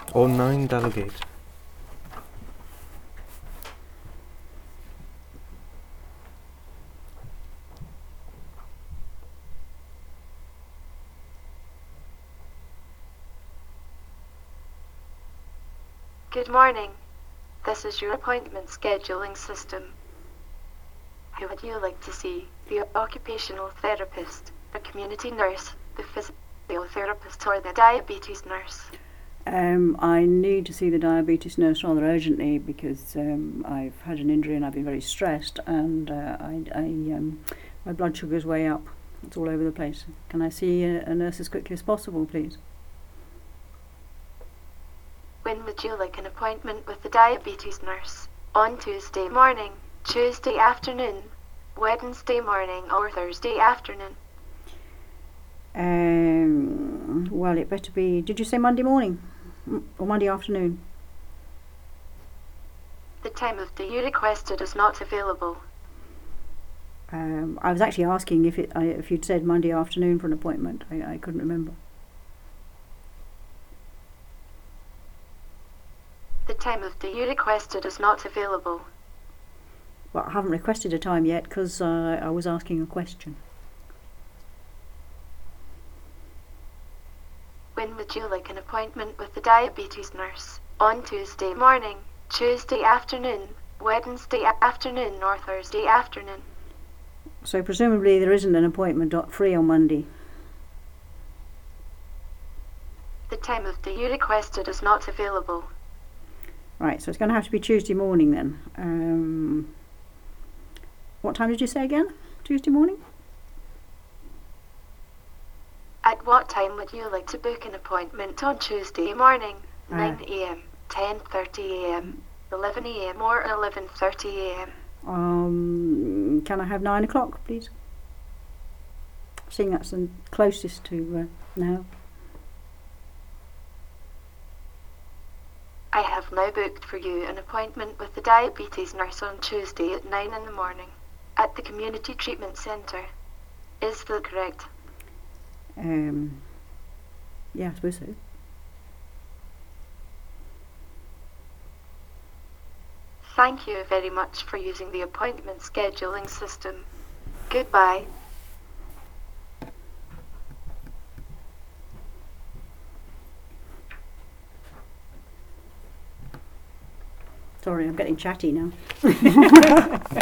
All 9 delegates. Good morning. This is your appointment scheduling system. Who would you like to see? The occupational therapist, a community nurse, the physiotherapist, or the diabetes nurse? I need to see the diabetes nurse rather urgently because I've had an injury and I've been very stressed, and my blood sugar's way up. It's all over the place. Can I see a nurse as quickly as possible, please? When would you like an appointment with the diabetes nurse? On Tuesday morning, Tuesday afternoon, Wednesday morning, or Thursday afternoon? Well, it better be. Did you say Monday morning or Monday afternoon? The time of day you requested is not available. I was actually asking if you'd said Monday afternoon for an appointment. I couldn't remember. The time of day you requested is not available. Well, I haven't requested a time yet because I was asking a question. When would you like an appointment with the diabetes nurse? On Tuesday morning, Tuesday afternoon, Wednesday afternoon, or Thursday afternoon? So presumably there isn't an appointment free on Monday. The time of day you requested is not available. Right, so it's going to have to be Tuesday morning then. What time did you say again? Tuesday morning? At what time would you like to book an appointment on Tuesday morning? 9 a.m., 10:30 a.m., 11 a.m. or 11:30 a.m.? Can I have 9 o'clock, please? Seeing that's the closest to now. I have now booked for you an appointment with the diabetes nurse on Tuesday at 9 in the morning at the Community Treatment Centre. Is that correct? Yeah, I suppose so. Thank you very much for using the appointment scheduling system. Goodbye. Sorry, I'm getting chatty now.